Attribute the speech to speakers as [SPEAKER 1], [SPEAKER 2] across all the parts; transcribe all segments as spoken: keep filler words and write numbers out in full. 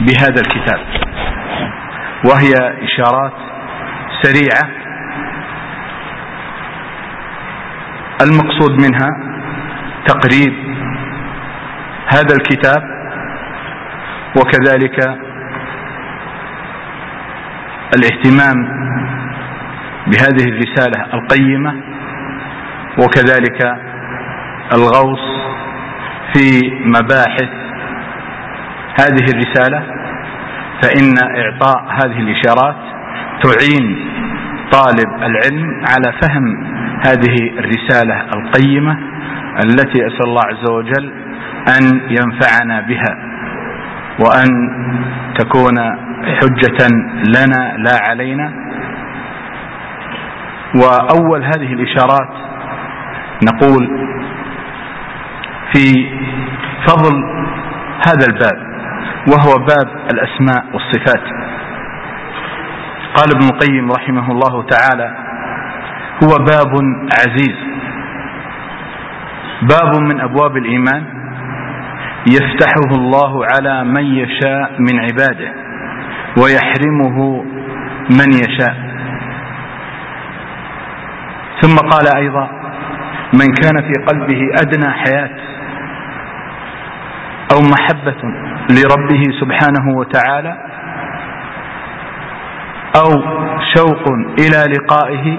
[SPEAKER 1] بهذا الكتاب، وهي إشارات سريعة المقصود منها تقريب هذا الكتاب، وكذلك الاهتمام بهذه الرسالة القيمة، وكذلك الغوص في مباحث هذه الرسالة، فإن إعطاء هذه الإشارات تعين طالب العلم على فهم هذه الرسالة القيمة التي أسأل الله عز وجل أن ينفعنا بها، وأن تكون حجة لنا لا علينا. وأول هذه الإشارات نقول في فضل هذا الباب، وهو باب الأسماء والصفات. قال ابن القيم رحمه الله تعالى: هو باب عزيز، باب من أبواب الإيمان يفتحه الله على من يشاء من عباده ويحرمه من يشاء. ثم قال أيضا: من كان في قلبه أدنى حياة أو محبة لربه سبحانه وتعالى أو شوق إلى لقائه،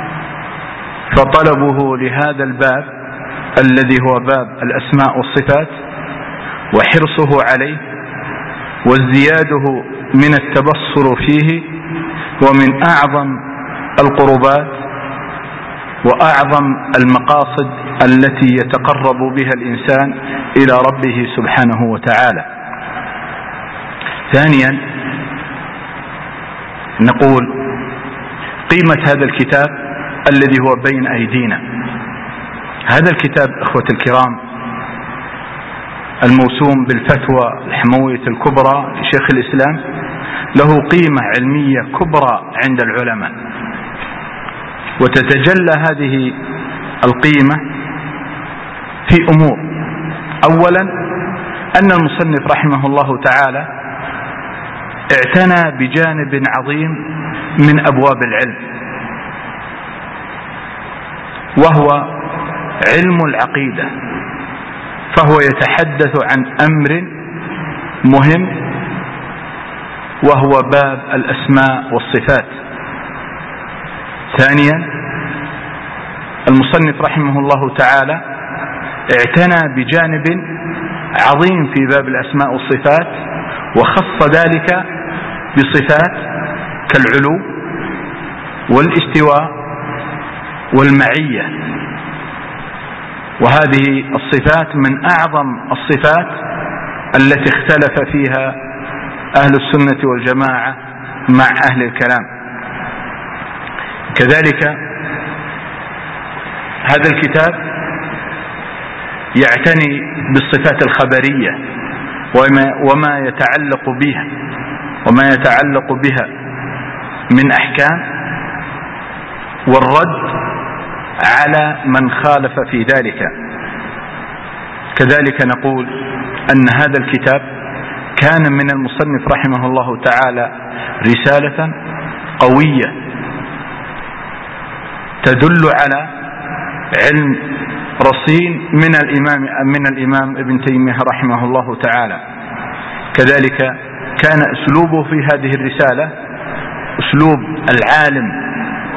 [SPEAKER 1] فطلبه لهذا الباب الذي هو باب الأسماء والصفات وحرصه عليه وازدياده من التبصر فيه ومن أعظم القربات وأعظم المقاصد التي يتقرب بها الإنسان إلى ربه سبحانه وتعالى. ثانيا نقول قيمة هذا الكتاب الذي هو بين أيدينا. هذا الكتاب إخوة الكرام الموسوم بالفتوى الحموية الكبرى لشيخ الإسلام له قيمة علمية كبرى عند العلماء، وتتجلى هذه القيمة في أمور. أولا أن المصنف رحمه الله تعالى اعتنى بجانب عظيم من أبواب العلم، وهو علم العقيدة، فهو يتحدث عن أمر مهم وهو باب الأسماء والصفات. ثانيا المصنف رحمه الله تعالى اعتنى بجانب عظيم في باب الأسماء والصفات، وخص ذلك بصفات كالعلو والاستواء والمعية، وهذه الصفات من أعظم الصفات التي اختلف فيها أهل السنة والجماعة مع أهل الكلام. كذلك هذا الكتاب يعتني بالصفات الخبرية وما, وما يتعلق بها وما يتعلق بها من أحكام، والرد على من خالف في ذلك. كذلك نقول أن هذا الكتاب كان من المصنف رحمه الله تعالى رسالة قوية تدل على علم رصين من الإمام من الإمام ابن تيمية رحمه الله تعالى. كذلك كان أسلوبه في هذه الرسالة أسلوب العالم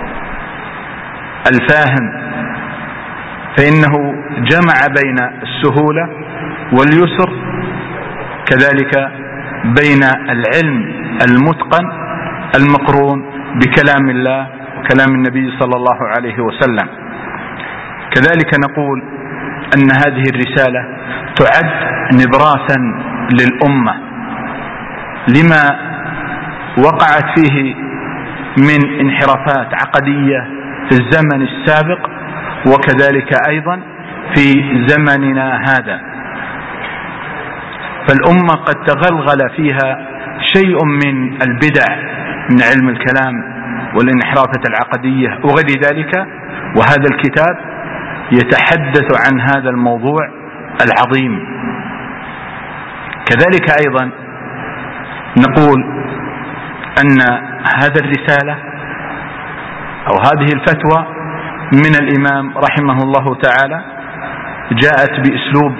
[SPEAKER 1] الفاهم، فإنه جمع بين السهولة واليسر، كذلك بين العلم المتقن المقرون بكلام الله وكلام النبي صلى الله عليه وسلم. كذلك نقول أن هذه الرسالة تعد نبراسا للأمة لما وقعت فيه من انحرافات عقدية في الزمن السابق، وكذلك أيضا في زمننا هذا. فالأمة قد تغلغل فيها شيء من البدع من علم الكلام والانحرافات العقدية وغير ذلك، وهذا الكتاب يتحدث عن هذا الموضوع العظيم. كذلك أيضا نقول أن هذا الرسالة أو هذه الفتوى من الإمام رحمه الله تعالى جاءت بأسلوب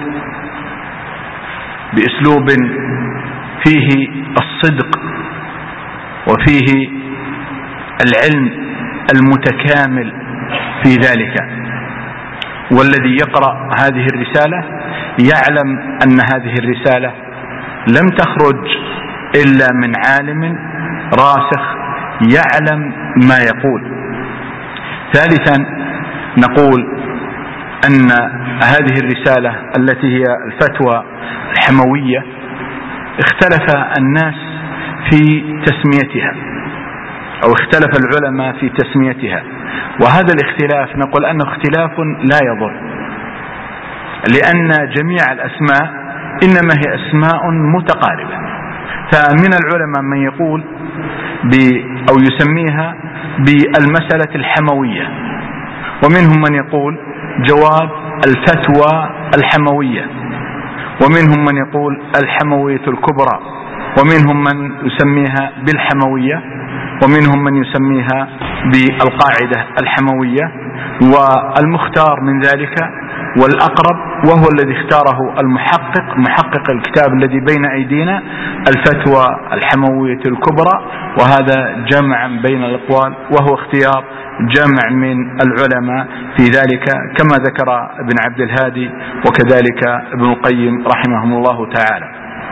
[SPEAKER 1] بأسلوب فيه الصدق وفيه العلم المتكامل في ذلك، والذي يقرأ هذه الرسالة يعلم أن هذه الرسالة لم تخرج إلا من عالم راسخ يعلم ما يقول. ثالثا نقول أن هذه الرسالة التي هي الفتوى الحموية اختلف الناس في تسميتها، أو اختلف العلماء في تسميتها، وهذا الاختلاف نقول أنه اختلاف لا يضر، لأن جميع الأسماء إنما هي أسماء متقاربة. فمن العلماء من يقول أو يسميها بالمسألة الحموية، ومنهم من يقول جواب الفتوى الحموية، ومنهم من يقول الحموية الكبرى، ومنهم من يسميها بالحموية، ومنهم من يسميها بالقاعدة الحموية. والمختار من ذلك والأقرب وهو الذي اختاره المحقق محقق الكتاب الذي بين أيدينا الفتوى الحموية الكبرى، وهذا جمع بين الأقوال وهو اختيار جمع من العلماء في ذلك كما ذكر ابن عبد الهادي وكذلك ابن القيم رحمهم الله تعالى.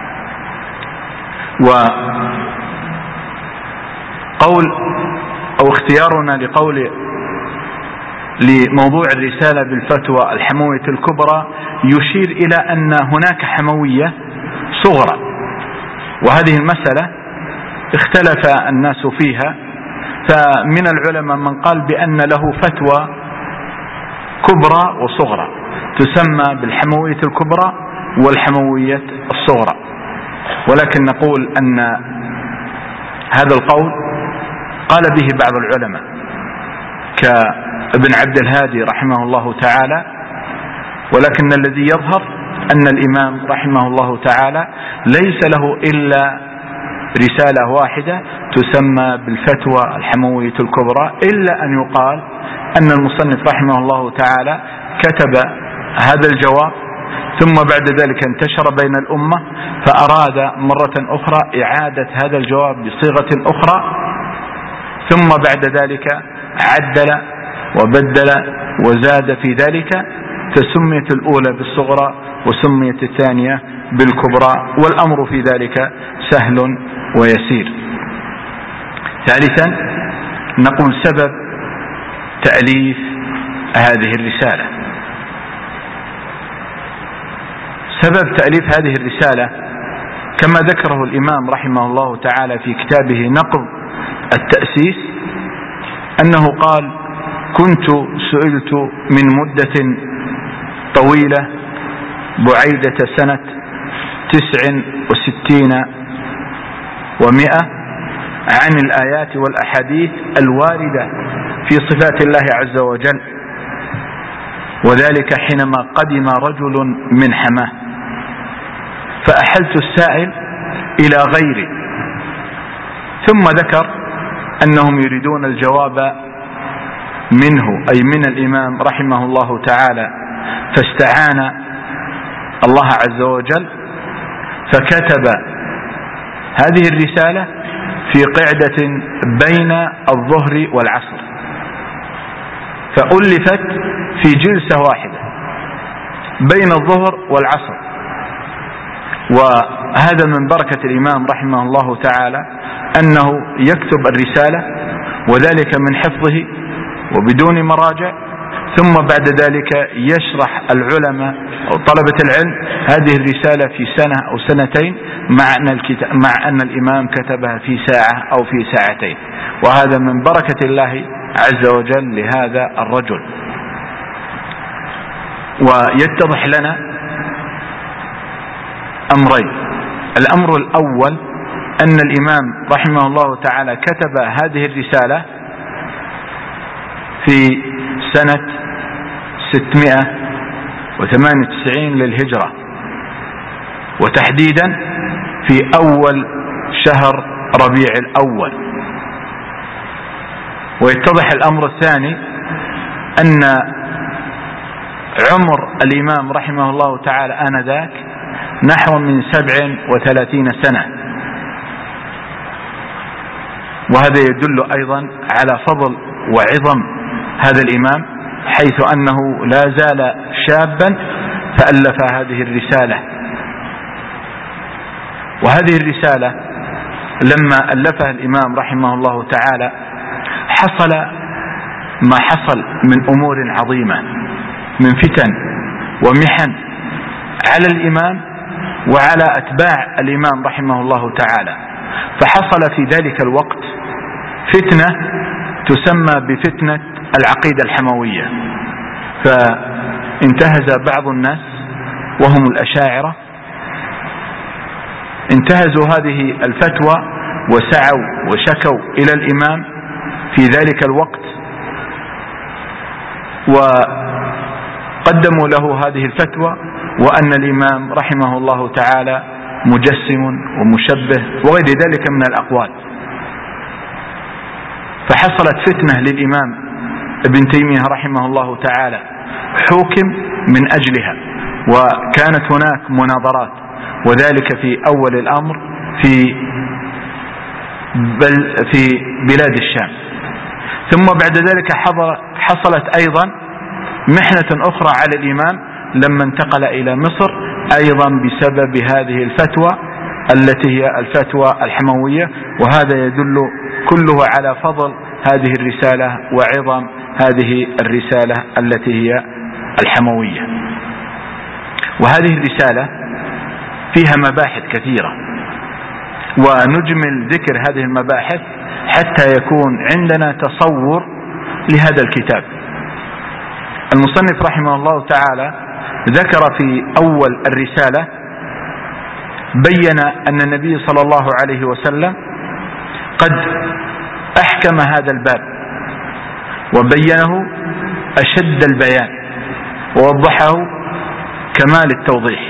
[SPEAKER 1] وقول أو اختيارنا لقول لموضوع الرسالة بالفتوى الحموية الكبرى يشير إلى أن هناك حموية صغرى، وهذه المسألة اختلف الناس فيها، فمن العلماء من قال بأن له فتوى كبرى وصغرى تسمى بالحموية الكبرى والحموية الصغرى، ولكن نقول أن هذا القول قال به بعض العلماء كابن عبد الهادي رحمه الله تعالى، ولكن الذي يظهر أن الإمام رحمه الله تعالى ليس له إلا رسالة واحدة تسمى بالفتوى الحموية الكبرى، إلا أن يقال أن المصنف رحمه الله تعالى كتب هذا الجواب ثم بعد ذلك انتشر بين الأمة، فأراد مرة أخرى إعادة هذا الجواب بصيغة أخرى، ثم بعد ذلك عدل وبدل وزاد في ذلك، فسميت الأولى بالصغرى وسميت الثانية بالكبرى، والأمر في ذلك سهل ويسير. ثالثا نقول سبب تأليف هذه الرسالة. سبب تأليف هذه الرسالة كما ذكره الإمام رحمه الله تعالى في كتابه نقض التأسيس أنه قال: كنت سئلت من مدة طويلة بعيدة سنة تسع وستين ومئة عن الآيات والأحاديث الواردة في صفات الله عز وجل، وذلك حينما قدم رجل من حماه فأحلت السائل إلى غيري، ثم ذكر أنهم يريدون الجواب منه أي من الإمام رحمه الله تعالى، فاستعان الله عز وجل فكتب هذه الرسالة في قعدة بين الظهر والعصر، فألفت في جلسة واحدة بين الظهر والعصر. وهذا من بركة الإمام رحمه الله تعالى أنه يكتب الرسالة وذلك من حفظه وبدون مراجع، ثم بعد ذلك يشرح العلماء أو طلبة العلم هذه الرسالة في سنة أو سنتين، مع أن, الكتاب مع أن الإمام كتبها في ساعة أو في ساعتين، وهذا من بركة الله عز وجل لهذا الرجل. ويتضح لنا أمرين: الأمر الأول أن الإمام رحمه الله تعالى كتب هذه الرسالة في سنة ستمائة وثمانية وتسعين للهجرة، وتحديدا في أول شهر ربيع الأول. ويتضح الأمر الثاني أن عمر الإمام رحمه الله تعالى آنذاك نحو من سبع وثلاثين سنة، وهذا يدل أيضا على فضل وعظم هذا الإمام، حيث أنه لا زال شابا فألف هذه الرسالة. وهذه الرسالة لما ألفها الإمام رحمه الله تعالى حصل ما حصل من أمور عظيمة من فتن ومحن على الإمام وعلى أتباع الإمام رحمه الله تعالى. فحصل في ذلك الوقت فتنة تسمى بفتنة العقيدة الحموية، فانتهز بعض الناس وهم الأشاعرة انتهزوا هذه الفتوى وسعوا وشكوا إلى الإمام في ذلك الوقت، وقدموا له هذه الفتوى وأن الإمام رحمه الله تعالى مجسم ومشبه وغير ذلك من الأقوال. فحصلت فتنة للإمام ابن تيمية رحمه الله تعالى حكم من أجلها، وكانت هناك مناظرات، وذلك في أول الأمر في بل في بلاد الشام. ثم بعد ذلك حصلت أيضا محنة أخرى على الإمام لما انتقل إلى مصر، أيضا بسبب هذه الفتوى التي هي الفتوى الحموية. وهذا يدل كله على فضل هذه الرسالة وعظم هذه الرسالة التي هي الحموية. وهذه الرسالة فيها مباحث كثيرة، ونجمل ذكر هذه المباحث حتى يكون عندنا تصور لهذا الكتاب. المصنف رحمه الله تعالى ذكر في أول الرسالة بين أن النبي صلى الله عليه وسلم قد أحكم هذا الباب وبينه أشد البيان ووضحه كمال التوضيح.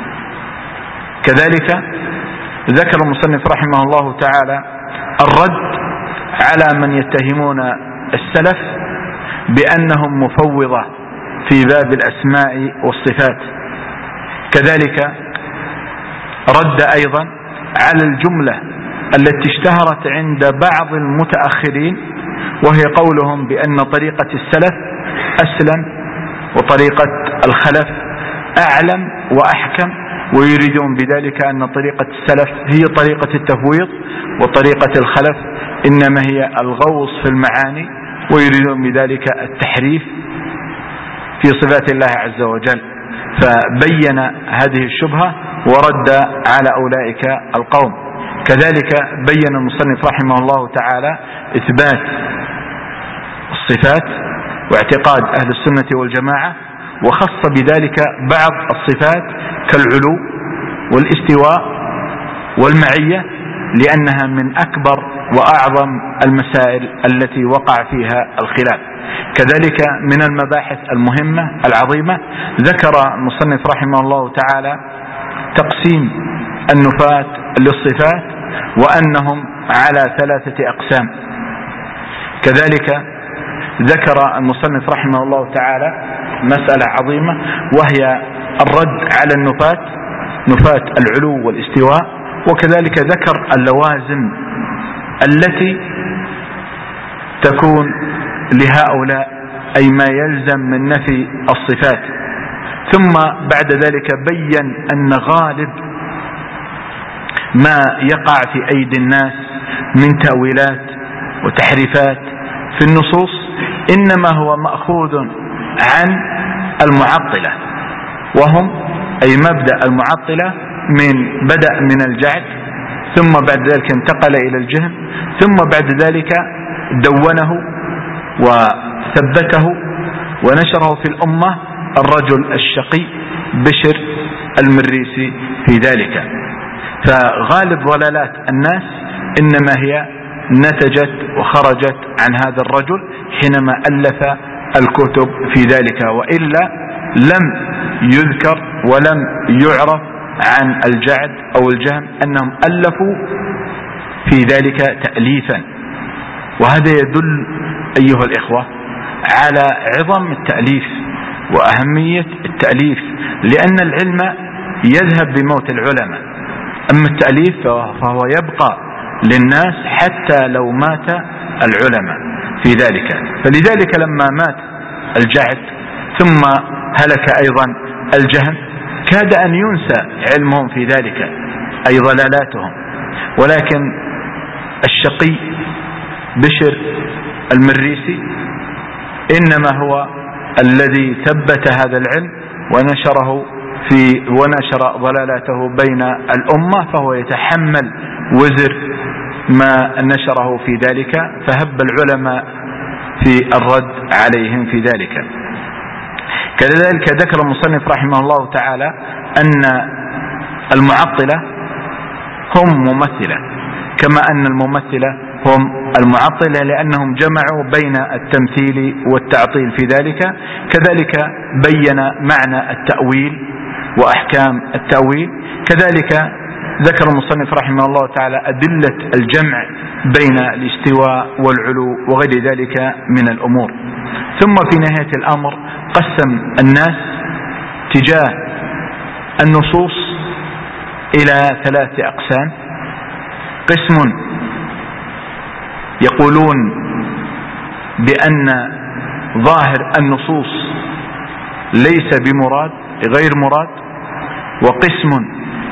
[SPEAKER 1] كذلك ذكر المصنف رحمه الله تعالى الرد على من يتهمون السلف بأنهم مفوضة في باب الأسماء والصفات. كذلك رد أيضا على الجملة التي اشتهرت عند بعض المتأخرين، وهي قولهم بأن طريقة السلف أسلم وطريقة الخلف أعلم وأحكم، ويريدون بذلك أن طريقة السلف هي طريقة التفويض وطريقة الخلف إنما هي الغوص في المعاني، ويريدون بذلك التحريف في صفات الله عز وجل. فبين هذه الشبهة ورد على أولئك القوم. كذلك بين المصنف رحمه الله تعالى إثبات الصفات واعتقاد أهل السنة والجماعة، وخص بذلك بعض الصفات كالعلو والاستواء والمعية، لأنها من أكبر وأعظم المسائل التي وقع فيها الخلاف. كذلك من المباحث المهمة العظيمة ذكر المصنف رحمه الله تعالى تقسيم النفاة للصفات وأنهم على ثلاثة أقسام. كذلك ذكر المصنف رحمه الله تعالى مسألة عظيمة، وهي الرد على النفاة، نفاة العلو والاستواء. وكذلك ذكر اللوازم التي تكون لهؤلاء أي ما يلزم من نفي الصفات. ثم بعد ذلك بين أن غالب ما يقع في أيدي الناس من تأويلات وتحريفات في النصوص إنما هو مأخوذ عن المعطلة، وهم أي مبدأ المعطلة من بدأ من الجعد، ثم بعد ذلك انتقل إلى الجهم، ثم بعد ذلك دونه وثبته ونشره في الأمة الرجل الشقي بشر المريسي في ذلك. فغالب ضلالات الناس إنما هي نتجت وخرجت عن هذا الرجل حينما ألف الكتب في ذلك، وإلا لم يذكر ولم يعرف عن الجعد أو الجهم أنهم ألفوا في ذلك تأليفا. وهذا يدل أيها الإخوة على عظم التأليف وأهمية التأليف، لأن العلم يذهب بموت العلماء، أما التأليف فهو يبقى للناس حتى لو مات العلماء في ذلك. فلذلك لما مات الجعد ثم هلك أيضا الجهم كاد أن ينسى علمهم في ذلك أي ضلالاتهم، ولكن الشقي بشر المريسي إنما هو الذي ثبت هذا العلم ونشره في ونشر ضلالاته بين الأمة، فهو يتحمل وزر ما نشره في ذلك، فهب العلماء في الرد عليهم في ذلك. كذلك ذكر المصنف رحمه الله تعالى أن المعطلة هم ممثلة، كما أن الممثلة هم المعطلة، لأنهم جمعوا بين التمثيل والتعطيل في ذلك. كذلك بين معنى التأويل وأحكام التأويل. كذلك ذكر المصنف رحمه الله تعالى أدلة الجمع بين الاستواء والعلو وغير ذلك من الأمور. ثم في نهاية الأمر قسم الناس تجاه النصوص إلى ثلاث أقسام. قسم يقولون بأن ظاهر النصوص ليس بمراد غير مراد، وقسم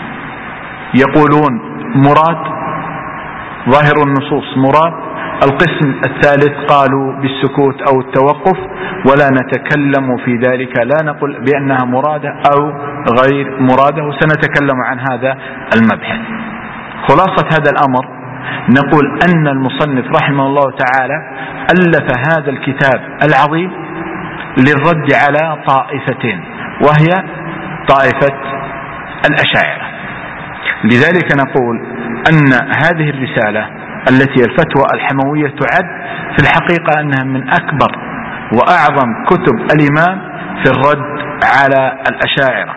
[SPEAKER 1] يقولون مراد ظاهر النصوص مراد. القسم الثالث قالوا بالسكوت أو التوقف ولا نتكلم في ذلك، لا نقول بأنها مرادة أو غير مرادة، وسنتكلم عن هذا المبحث. خلاصة هذا الأمر نقول أن المصنف رحمه الله تعالى ألف هذا الكتاب العظيم للرد على طائفتين، وهي طائفة الأشاعرة. لذلك نقول أن هذه الرسالة التي الفتوى الحموية تعد في الحقيقة أنها من أكبر وأعظم كتب الإمام في الرد على الأشاعرة.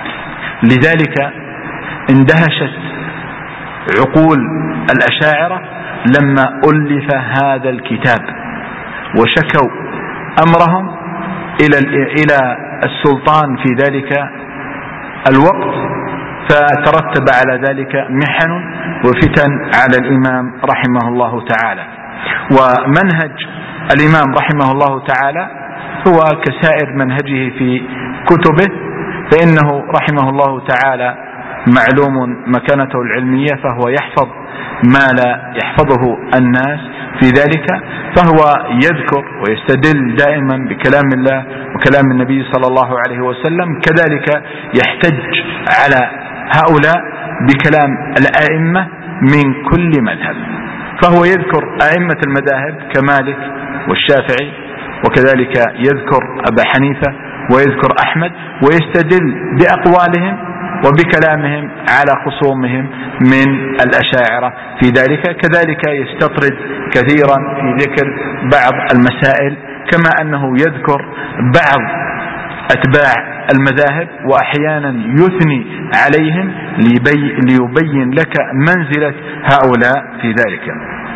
[SPEAKER 1] لذلك اندهشت عقول الأشاعرة لما ألف هذا الكتاب، وشكوا أمرهم إلى إلى السلطان في ذلك الوقت، فترتب على ذلك محن وفتن على الإمام رحمه الله تعالى. ومنهج الإمام رحمه الله تعالى هو كسائر منهجه في كتبه، فإنه رحمه الله تعالى معلوم مكانته العلمية، فهو يحفظ ما لا يحفظه الناس في ذلك، فهو يذكر ويستدل دائما بكلام الله وكلام النبي صلى الله عليه وسلم. كذلك يحتج على هؤلاء بكلام الأئمة من كل مذهب، فهو يذكر أئمة المذاهب كمالك والشافعي، وكذلك يذكر أبا حنيفة ويذكر أحمد، ويستدل بأقوالهم وبكلامهم على خصومهم من الأشاعرة في ذلك. كذلك يستطرد كثيرا في ذكر بعض المسائل، كما أنه يذكر بعض أتباع المذاهب وأحيانا يثني عليهم ليبي ليبين لك منزلة هؤلاء في ذلك.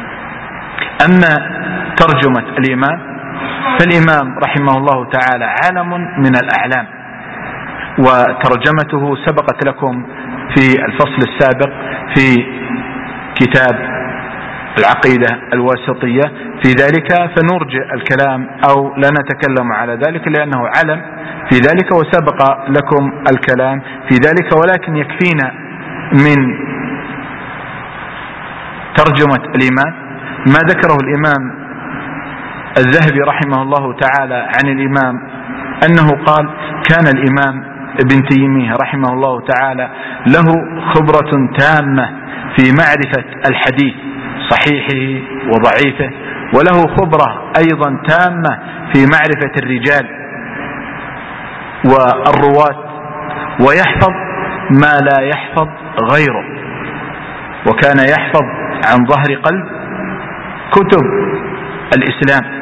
[SPEAKER 1] أما ترجمة الإمام فالإمام رحمه الله تعالى علم من الأعلام، وترجمته سبقت لكم في الفصل السابق في كتاب العقيدة الواسطية في ذلك، فنرجع الكلام أو لا نتكلم على ذلك لأنه علم في ذلك وسبق لكم الكلام في ذلك. ولكن يكفينا من ترجمة الإمام ما ذكره الإمام الذهبي رحمه الله تعالى عن الإمام أنه قال: كان الإمام ابن تيمية رحمه الله تعالى له خبرة تامة في معرفة الحديث صحيحه وضعيفه، وله خبرة أيضا تامة في معرفة الرجال والرواة، ويحفظ ما لا يحفظ غيره، وكان يحفظ عن ظهر قلب كتب الإسلام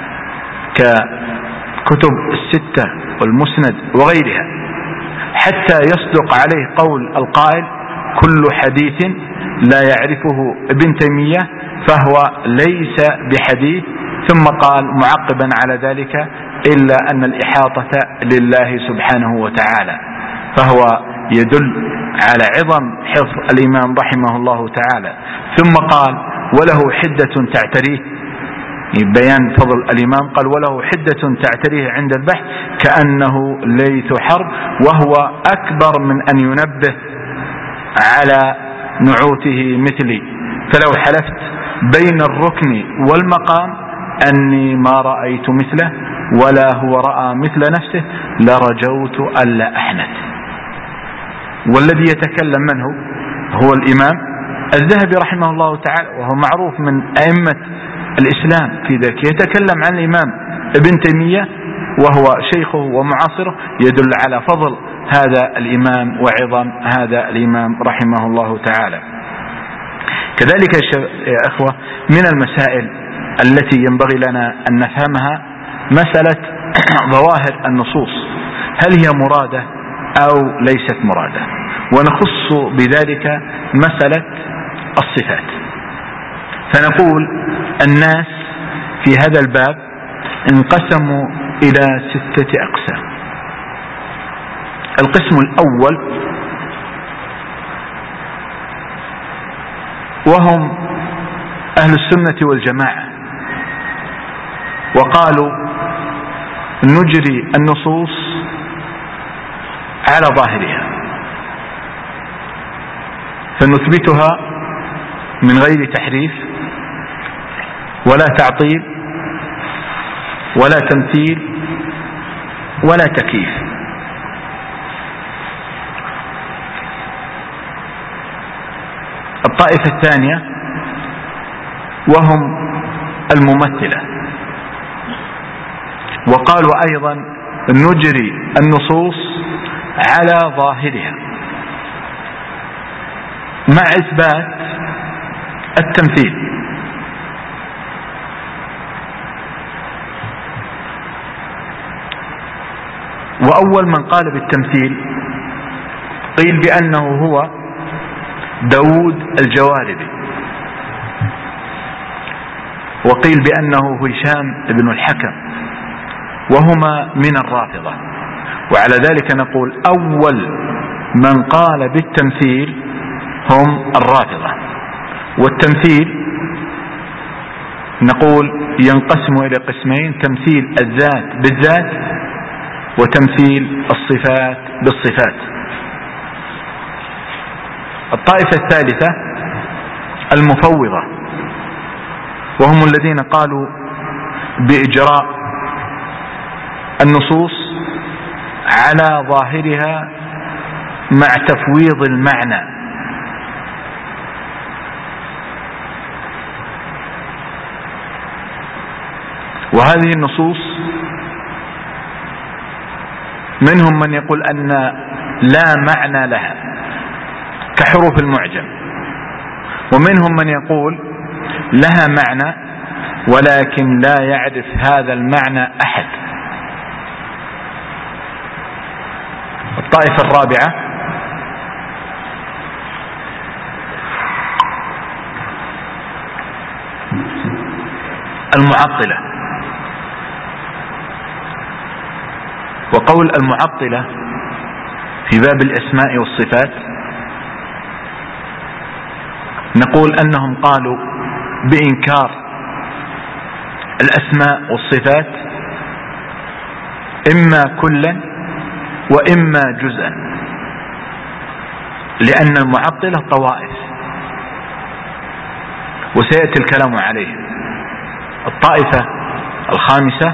[SPEAKER 1] ككتب الستة والمسند وغيرها، حتى يصدق عليه قول القائل: كل حديث لا يعرفه ابن تيمية فهو ليس بحديث. ثم قال معقبا على ذلك: إلا أن الإحاطة لله سبحانه وتعالى. فهو يدل على عظم حفظ الإمام رحمه الله تعالى. ثم قال: وله حدة تعتريه، بيان فضل الإمام، قال: وله حدة تعتريه عند البحث كأنه ليث حرب، وهو أكبر من أن ينبه على نعوته مثلي، فلو حلفت بين الركن والمقام أني ما رأيت مثله ولا هو رأى مثل نفسه لرجوت ألا أحنث. والذي يتكلم من هو؟ هو الإمام الذهبي رحمه الله تعالى، وهو معروف من أئمة الإسلام في ذلك. يتكلم عن الإمام ابن تيمية وهو شيخه ومعاصره، يدل على فضل هذا الإمام وعظم هذا الإمام رحمه الله تعالى. كذلك يا أخوة من المسائل التي ينبغي لنا أن نفهمها مسألة ظواهر النصوص، هل هي مرادة أو ليست مرادة؟ ونخص بذلك مسألة الصفات. فنقول الناس في هذا الباب انقسموا إلى ستة أقسام. القسم الأول وهم أهل السنة والجماعة، وقالوا نجري النصوص على ظاهرها فنثبتها من غير تحريف ولا تعطيل ولا تمثيل ولا تكييف. الطائفة الثانية وهم الممثلة، وقالوا أيضا نجري النصوص على ظاهرها مع إثبات التمثيل. وأول من قال بالتمثيل قيل بأنه هو داود الجواربي، وقيل بأنه هشام بن الحكم، وهما من الرافضة. وعلى ذلك نقول أول من قال بالتمثيل هم الرافضة. والتمثيل نقول ينقسم إلى قسمين: تمثيل الذات بالذات وتمثيل الصفات بالصفات. الطائفة الثالثة المفوضة، وهم الذين قالوا بإجراء النصوص على ظاهرها مع تفويض المعنى. وهذه النصوص منهم من يقول أن لا معنى لها كحروف المعجم، ومنهم من يقول لها معنى ولكن لا يعرف هذا المعنى أحد. الطائفة الرابعة المعطلة. وقول المعطلة في باب الأسماء والصفات نقول أنهم قالوا بإنكار الأسماء والصفات إما كلا وإما جزءا، لأن المعطلة طوائف وسيأتي الكلام عليه. الطائفة الخامسة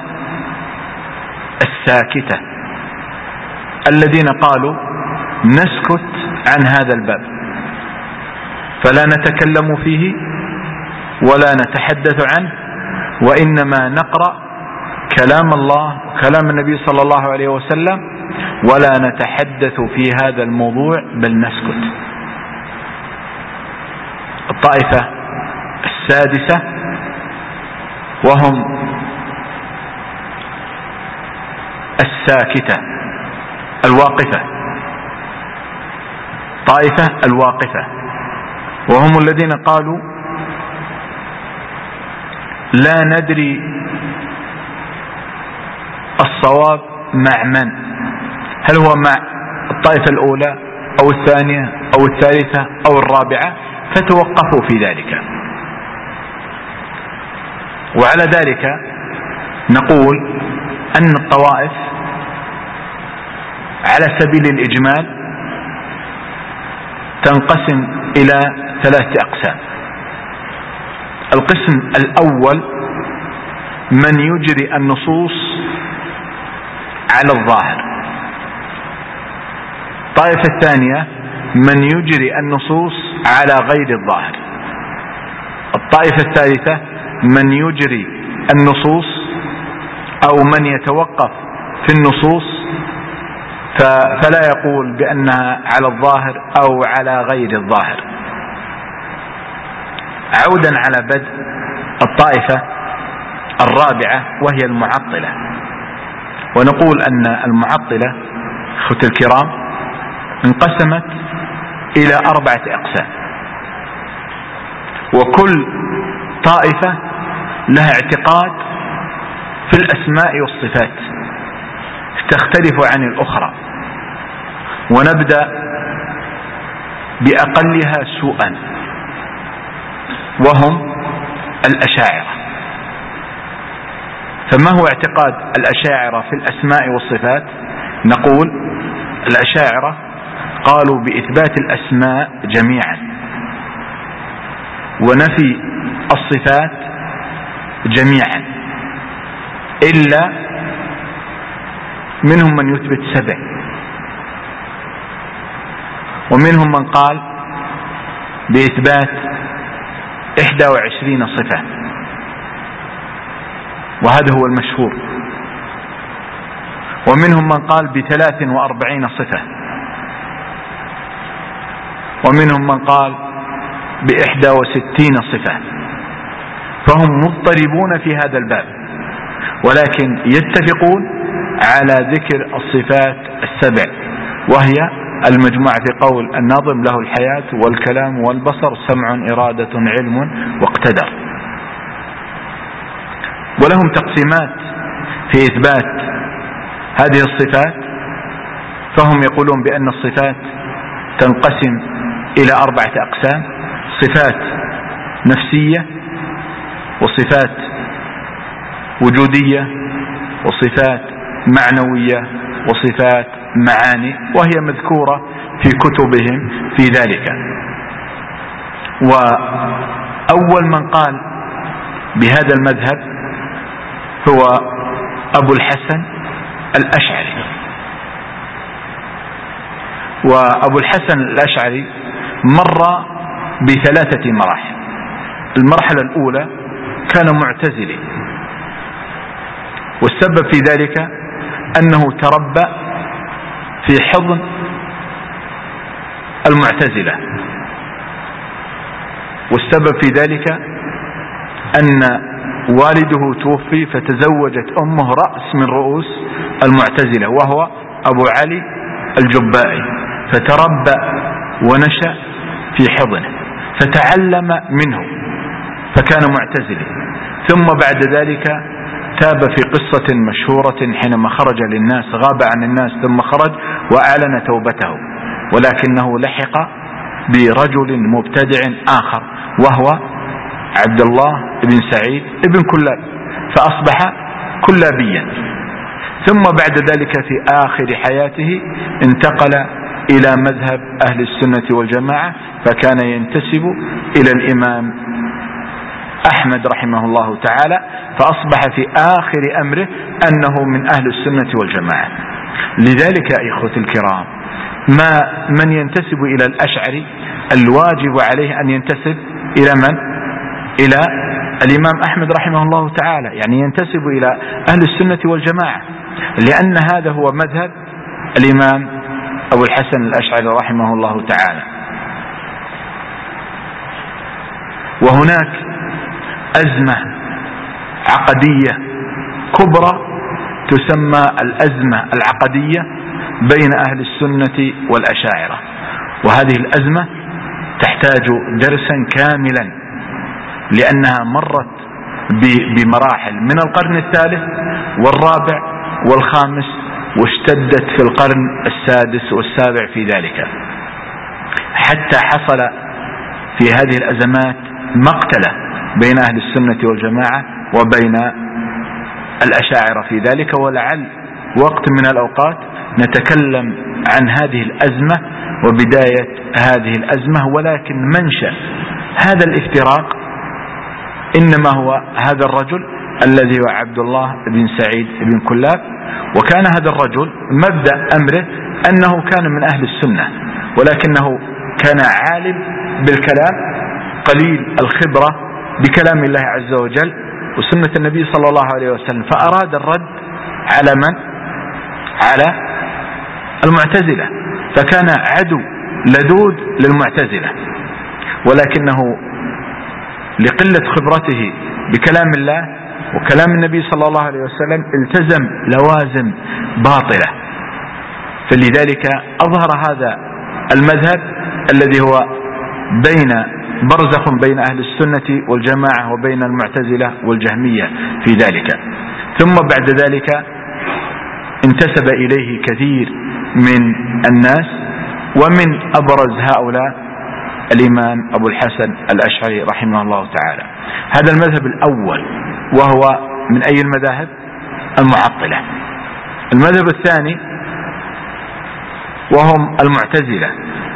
[SPEAKER 1] الساكتة الذين قالوا نسكت عن هذا الباب فلا نتكلم فيه ولا نتحدث عنه، وإنما نقرأ كلام الله وكلام النبي صلى الله عليه وسلم ولا نتحدث في هذا الموضوع بل نسكت. الطائفة السادسة وهم الساكتة الواقفة، طائفة الواقفة، وهم الذين قالوا لا ندري الصواب مع من، هل هو مع الطائفة الأولى أو الثانية أو الثالثة أو الرابعة، فتوقفوا في ذلك. وعلى ذلك نقول أن الطوائف على سبيل الإجمال تنقسم إلى ثلاثة أقسام. القسم الأول من يجري النصوص على الظاهر. الطائفة الثانية من يجري النصوص على غير الظاهر. الطائفة الثالثة من يجري النصوص أو من يتوقف في النصوص فلا يقول بأنها على الظاهر أو على غير الظاهر. عودا على بدء الطائفة الرابعة وهي المعطلة، ونقول أن المعطلة أخوتي الكرام انقسمت إلى أربعة أقسام، وكل طائفة لها اعتقاد في الأسماء والصفات تختلف عن الأخرى. ونبدأ بأقلها سوءا وهم الأشاعرة. فما هو اعتقاد الأشاعرة في الأسماء والصفات؟ نقول الأشاعرة قالوا بإثبات الأسماء جميعا ونفي الصفات جميعا، إلا منهم من يثبت سبع، ومنهم من قال بإثبات إحدى وعشرين صفة، وهذا هو المشهور. ومنهم من قال بثلاث وأربعين صفة، ومنهم من قال بإحدى وستين صفة. فهم مضطربون في هذا الباب، ولكن يتفقون على ذكر الصفات السبع، وهي المجموعة في قول الناظم له الحياة والكلام والبصر سمع إرادة علم واقتدر. ولهم تقسيمات في إثبات هذه الصفات، فهم يقولون بأن الصفات تنقسم إلى أربعة أقسام: صفات نفسية، وصفات وجودية، وصفات معنوية، وصفات معاني، وهي مذكورة في كتبهم في ذلك. وأول من قال بهذا المذهب هو أبو الحسن الأشعري. وأبو الحسن الأشعري مر بثلاثة مراحل. المرحلة الأولى كان معتزلي، والسبب في ذلك أنه تربى في حضن المعتزلة، والسبب في ذلك أن والده توفي فتزوجت أمه رأس من رؤوس المعتزلة وهو أبو علي الجبائي، فتربى ونشأ في حضنه فتعلم منه فكان معتزلي. ثم بعد ذلك تاب في قصة مشهورة حينما خرج للناس، غاب عن الناس ثم خرج وأعلن توبته، ولكنه لحق برجل مبتدع آخر وهو عبد الله بن سعيد بن كلاب، فأصبح كلابيا. ثم بعد ذلك في آخر حياته انتقل إلى مذهب أهل السنة والجماعة، فكان ينتسب إلى الإمام أحمد رحمه الله تعالى، فأصبح في آخر أمره أنه من أهل السنة والجماعة. لذلك يا إخوتي الكرام، ما من ينتسب إلى الأشعري الواجب عليه أن ينتسب إلى من؟ إلى الإمام أحمد رحمه الله تعالى، يعني ينتسب إلى أهل السنة والجماعة، لأن هذا هو مذهب الإمام أبو الحسن الأشعري رحمه الله تعالى. وهناك أزمة عقدية كبرى تسمى الأزمة العقدية بين أهل السنة والأشاعرة، وهذه الأزمة تحتاج درسا كاملا، لأنها مرت بمراحل من القرن الثالث والرابع والخامس، واشتدت في القرن السادس والسابع في ذلك، حتى حصل في هذه الأزمات مقتلة بين أهل السنة والجماعة وبين الأشاعرة في ذلك. ولعل وقت من الأوقات نتكلم عن هذه الأزمة وبداية هذه الأزمة، ولكن منشأ هذا الافتراق إنما هو هذا الرجل الذي هو عبد الله بن سعيد بن كلاب. وكان هذا الرجل مبدأ أمره أنه كان من أهل السنة، ولكنه كان عالم بالكلام، قليل الخبرة بكلام الله عز وجل وسنة النبي صلى الله عليه وسلم، فأراد الرد على من؟ على المعتزلة، فكان عدو لدود للمعتزلة، ولكنه لقلة خبرته بكلام الله وكلام النبي صلى الله عليه وسلم التزم لوازم باطلة، فلذلك أظهر هذا المذهب الذي هو بين برزخ بين أهل السنة والجماعة وبين المعتزلة والجهمية في ذلك. ثم بعد ذلك انتسب إليه كثير من الناس، ومن أبرز هؤلاء الإمام أبو الحسن الأشعري رحمه الله تعالى. هذا المذهب الأول، وهو من أي المذاهب؟ المعطلة. المذهب الثاني وهم المعتزلة.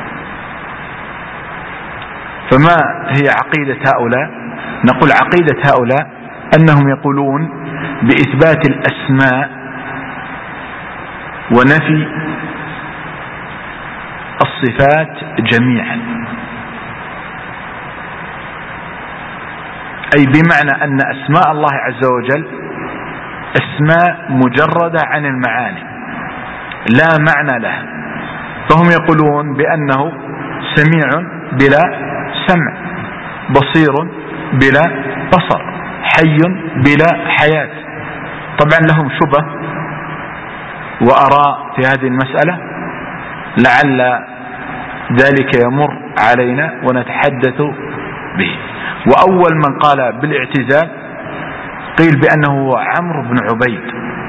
[SPEAKER 1] فما هي عقيدة هؤلاء؟ نقول عقيدة هؤلاء أنهم يقولون بإثبات الأسماء ونفي الصفات جميعا، أي بمعنى أن أسماء الله عز وجل أسماء مجردة عن المعاني لا معنى لها. فهم يقولون بأنه سميع بلا سمع، بصير بلا بصر، حي بلا حياة. طبعا لهم شبه وأراء في هذه المسألة، لعل ذلك يمر علينا ونتحدث به. وأول من قال بالاعتزال قيل بأنه هو عمرو بن عبيد،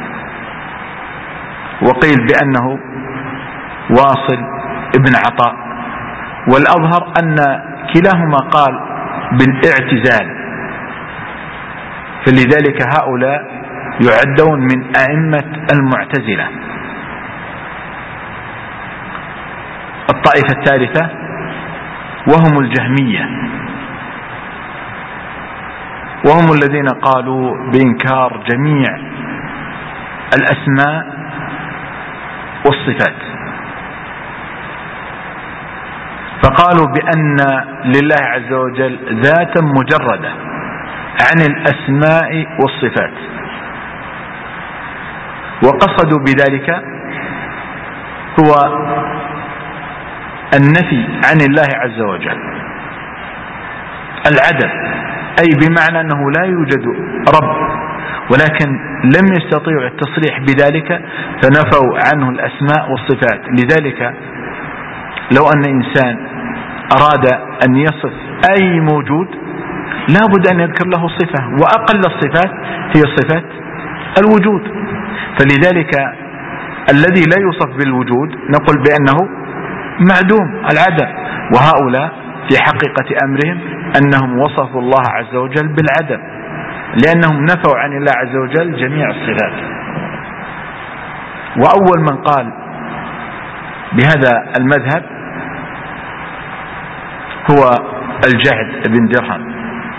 [SPEAKER 1] وقيل بأنه واصل ابن عطاء، والأظهر أن كلاهما قال بالاعتزال، فلذلك هؤلاء يعدون من أئمة المعتزلة. الطائفة الثالثة وهم الجهمية، وهم الذين قالوا بإنكار جميع الأسماء والصفات، فقالوا بأن لله عز وجل ذاتا مجردة عن الأسماء والصفات، وقصدوا بذلك هو النفي عن الله عز وجل العدم، أي بمعنى أنه لا يوجد رب، ولكن لم يستطيعوا التصريح بذلك فنفوا عنه الأسماء والصفات. لذلك لو أن إنسان أراد أن يصف أي موجود لا بد أن يذكر له صفة، وأقل الصفات هي صفة الوجود. فلذلك الذي لا يوصف بالوجود نقول بأنه معدوم العدم، وهؤلاء في حقيقة أمرهم أنهم وصفوا الله عز وجل بالعدم، لأنهم نفوا عن الله عز وجل جميع الصفات. وأول من قال بهذا المذهب هو الجعد بن درهم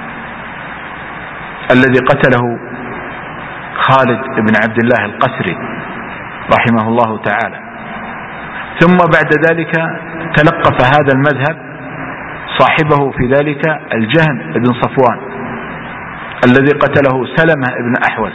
[SPEAKER 1] الذي قتله خالد بن عبد الله القسري رحمه الله تعالى. ثم بعد ذلك تلقف هذا المذهب صاحبه في ذلك الجهم بن صفوان الذي قتله سلمة بن أحوز،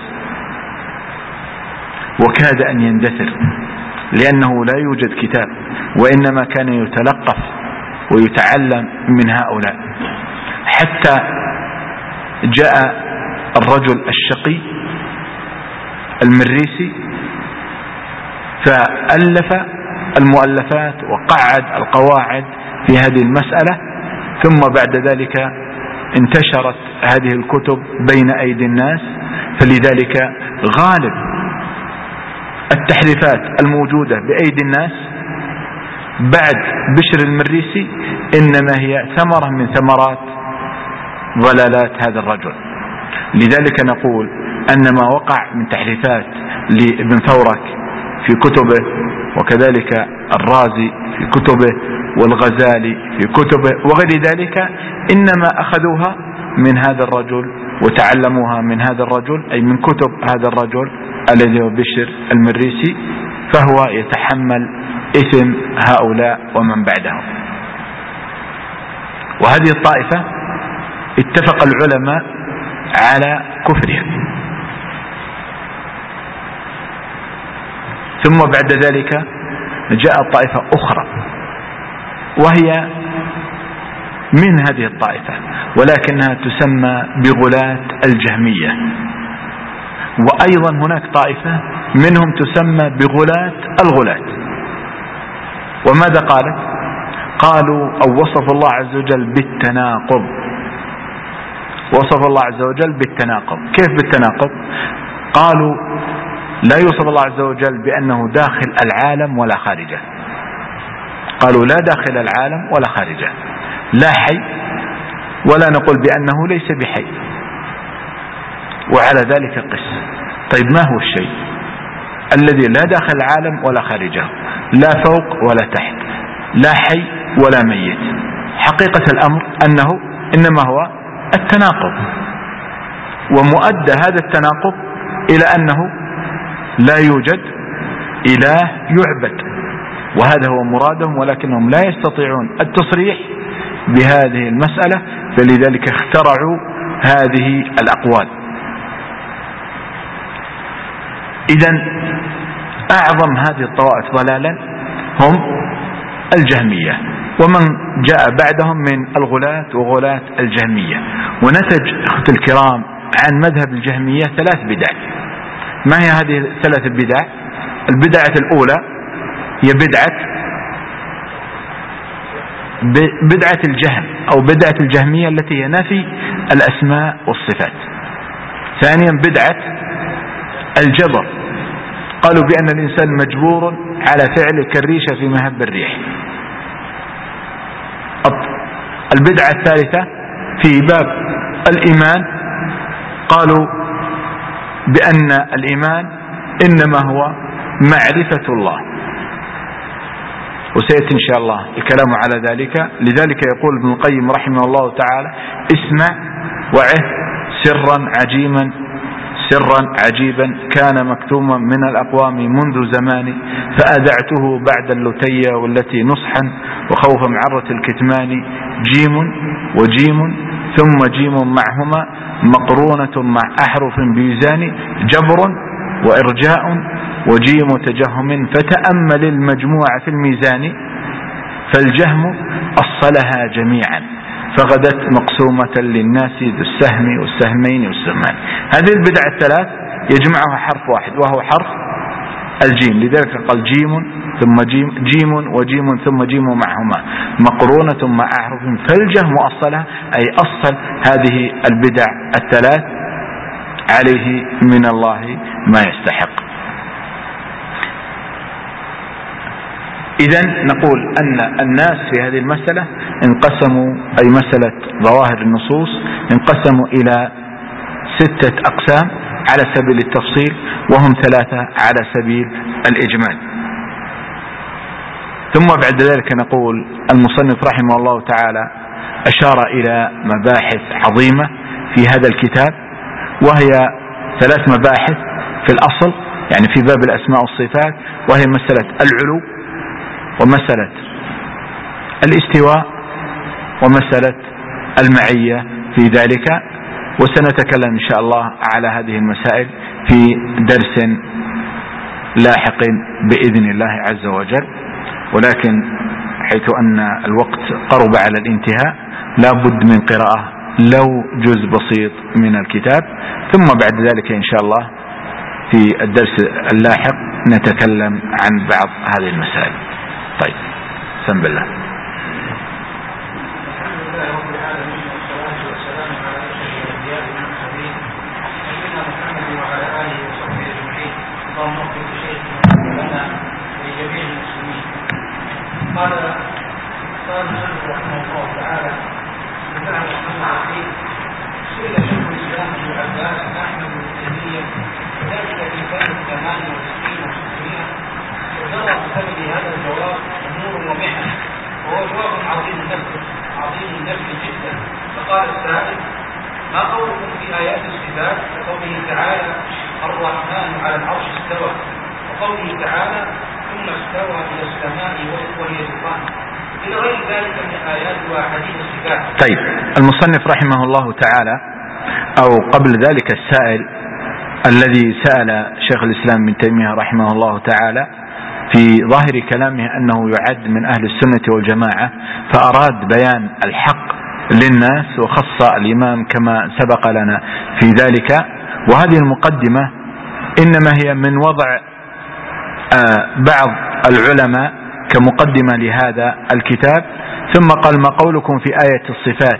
[SPEAKER 1] وكاد أن يندثر لأنه لا يوجد كتاب، وإنما كان يتلقف ويتعلم من هؤلاء، حتى جاء الرجل الشقي المريسي فألف المؤلفات وقعد القواعد في هذه المسألة، ثم بعد ذلك انتشرت هذه الكتب بين أيدي الناس. فلذلك غالب التحريفات الموجودة بأيدي الناس بعد بشر المريسي إنما هي ثمرة من ثمرات ضلالات هذا الرجل. لذلك نقول أن ما وقع من تحريفات لابن فورك في كتبه، وكذلك الرازي في كتبه، والغزالي في كتبه وغير ذلك، إنما أخذوها من هذا الرجل وتعلموها من هذا الرجل، أي من كتب هذا الرجل الذي هو بشر المريسي، فهو يتحمل إثم هؤلاء ومن بعدهم. وهذه الطائفة اتفق العلماء على كفرهم. ثم بعد ذلك جاء طائفة أخرى وهي من هذه الطائفة، ولكنها تسمى بغلاة الجهمية. وأيضا هناك طائفة منهم تسمى بغلاة الغلاة. وماذا قالت؟ قالوا أو وصف الله عز وجل بالتناقض، وصف الله عز وجل بالتناقض. كيف بالتناقض؟ قالوا لا يوصف الله عز وجل بأنه داخل العالم ولا خارجه، قالوا لا داخل العالم ولا خارجه، لا حي، ولا نقول بأنه ليس بحي، وعلى ذلك قس. طيب ما هو الشيء الذي لا داخل العالم ولا خارجه، لا فوق ولا تحت، لا حي ولا ميت؟ حقيقة الأمر أنه إنما هو التناقض، ومؤدى هذا التناقض إلى أنه لا يوجد إله يعبد، وهذا هو مرادهم، ولكنهم لا يستطيعون التصريح بهذه المسألة، فلذلك اخترعوا هذه الأقوال. إذن أعظم هذه الطوائف ضلالا هم الجهمية، ومن جاء بعدهم من الغلاة وغلاة الجهمية. ونتج أخوة الكرام عن مذهب الجهمية ثلاث بدع. ما هي هذه الثلاث بدع؟ البدعة الأولى هي بدعة بدعة الجهم أو بدعة الجهمية التي هي نفي الأسماء والصفات. ثانيا بدعة الجبر، قالوا بأن الإنسان مجبور على فعل كالريشة في مهب الريح. البدعة الثالثة في باب الإيمان، قالوا بأن الإيمان إنما هو معرفة الله، وسيأتي إن شاء الله الكلام على ذلك. لذلك يقول ابن القيم رحمه الله تعالى: اسمع وعه سرا عجيما سرا عجيبا كان مكتوما من الأقوام منذ زمان، فأدعته بعد اللتية والتي نصحا وخوف معرة الكتمان، جيم وجيم ثم جيم معهما مقرونة مع أحرف بيزان، جبر وإرجاء وجيم تجهم، فتأمل المجموع في الميزان، فالجهم أصلها جميعا فغدت مقسومة للناس ذو السهم والسهمين والسهمان. هذه البدع الثلاث يجمعها حرف واحد وهو حرف الجيم، لذلك قال جيم ثم جيم, جيم وجيم ثم جيم معهما مقرونة مع أحرف، فالجهم أصلها أي أصل هذه البدع الثلاث عليه من الله ما يستحق. إذن نقول أن الناس في هذه المسألة انقسموا، أي مسألة ظواهر النصوص، انقسموا إلى ستة أقسام على سبيل التفصيل، وهم ثلاثة على سبيل الإجمال. ثم بعد ذلك نقول المصنف رحمه الله تعالى أشار إلى مباحث عظيمة في هذا الكتاب، وهي ثلاث مباحث في الأصل، يعني في باب الأسماء والصفات، وهي مسألة العلو ومسألة الاستواء ومسألة المعية في ذلك. وسنتكلم إن شاء الله على هذه المسائل في درس لاحق بإذن الله عز وجل، ولكن حيث أن الوقت قرب على الانتهاء لا بد من قراءة لو جزء بسيط من الكتاب، ثم بعد ذلك إن شاء الله في الدرس اللاحق نتكلم عن بعض هذه المسائل. طيب سم بالله.
[SPEAKER 2] الحمد لله رب العالمين والصلاة والسلام على أشرف الأنبياء والمرسلين سيدنا محمد وعلى آله وصحبه أجمعين. اللهم اغفر لشيخنا ولنا ولجميع المسلمين. قال قال المؤلف رحمه الله تعالى بسم الله الرحمن الرحيم: سئل شيخ الإسلام ابن عباس أحمد بن تيمية وذلك في سنة ثمانية وتسعين وستمائة، وجرى بسبب هذا الجواب أمور ومحن، وهو جواب عظيم النفع عظيم النفع جدا. فقال السائل: ما قولكم في آيات الصفات كقوله تعالى الرحمن على العرش استوى، وقوله تعالى ثم استوى إلى السماء وهي دخان، إلى غير ذلك من آيات وأحاديث الصفات؟
[SPEAKER 1] طيب، المصنف رحمه الله تعالى أو قبل ذلك السائل الذي سأل شيخ الإسلام ابن تيمية رحمه الله تعالى في ظاهر كلامه أنه يعد من أهل السنة والجماعة، فأراد بيان الحق للناس وخص الإمام كما سبق لنا في ذلك. وهذه المقدمة إنما هي من وضع بعض العلماء كمقدمة لهذا الكتاب. ثم قال: ما قولكم في آية الصفات؟